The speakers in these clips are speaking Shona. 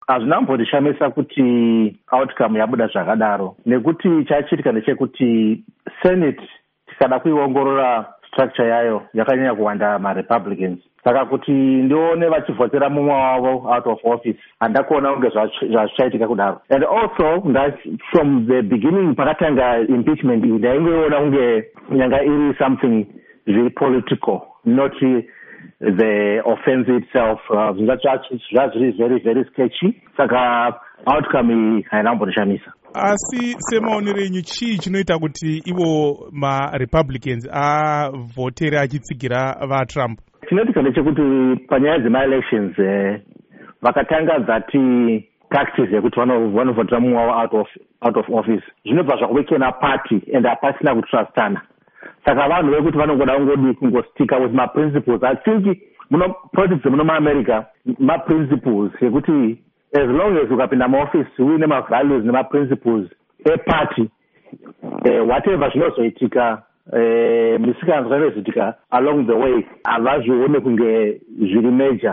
hazvina kumbondishamisa kuti outcome yabuda zvakadaro, nekuti chachiitika ndechekuti senate tikada kuiongorora structure yayo yakanyanya kuwanda marepublicans, saka kuti ndione vachivhotera mumwe wavo out of office handakuona kunge zvazvichaitika kudaro. And also from the beginning pakatanga impeachment iyi ndaingoiona kunge nyanga iri something very political, not the offense itself. Zvazviri very very sketchy, saka outcome iyi haina kumbondishamisa. Asi semaonero enyu chii chinoita kuti ivo marepublicans avhotere achitsigira vaTrump? Chinoitika ndechekuti panyaya dzema-elections vakatanga dzati tactics yekuti vanovhotera mumwe wavo out of office, zvinobva zvakuvekena party and hapasina kutrustana. Saka vanhu vekuti vanongoda kungostika with ma-principles. I think politics muno muAmerica ma-principles yekuti as long as ukapinda muoffice uine ma-values nema-principles eparty, whatever zvinozoitika misika zvinozoitika along the way havazvione kunge zviri major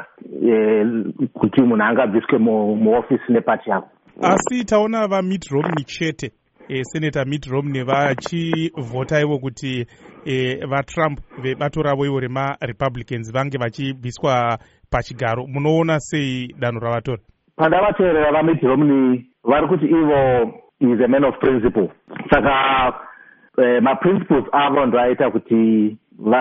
kuti munhu angabviswe muoffice neparty yako. Asi taona vaMitt Romney chete, Senator Mitt Romney vachivhota ivo kuti vaTrump vebato ravo ivo remaRepublicans vange vachibviswa pachigaro. Munoona sei danho ravatora? Pandavateerera vaMitt Romney vari kuti ivo is a man of principle, saka ma-principles avo ndoaita kuti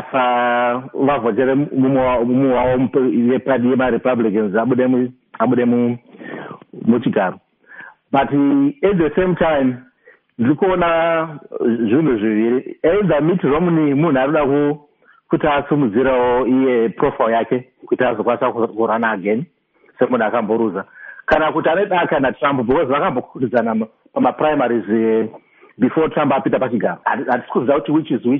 vavhotere mumwe wavo yepadi yemaRepublicans abude muchigaro. But at the same time ndiri kuona zvinhu zviviri. Either Mitt Romney munhu arikuda kuti asimudzirawo iye profile yake kuti azokwanisa kurana again semunhu akamboruza, kana kuti ane daka naTrump because vakambokutidzana pamaprimaries before Trump apita pachigaro. Hatisi kuziva kuti which is which.